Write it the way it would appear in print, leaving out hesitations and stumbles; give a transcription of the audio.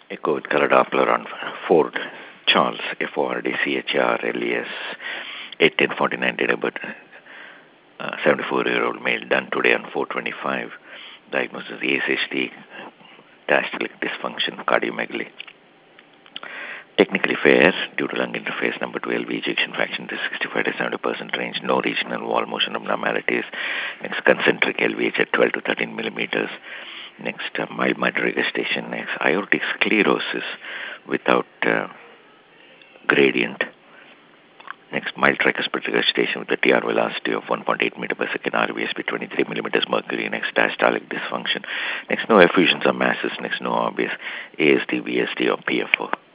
Echo with color Doppler on Ford Charles FORDCHRLES 81049 date of birth, 74-year-old male, done today on 425. Diagnosis ASHD, diastolic dysfunction, cardiomegaly. Technically fair due to lung interface, number 12, ejection fraction is 65 to 70% range, no regional wall motion abnormalities. Next, concentric LVH at 12 to 13 millimeters. Next, mild mitral regurgitation. Next, aortic sclerosis without gradient. Next, mild tricuspid regurgitation with a TR velocity of 1.8 meter per second, RVSP 23 millimeters mercury. Next, diastolic dysfunction. Next, no effusions or masses. Next, no obvious ASD, VSD, or PFO.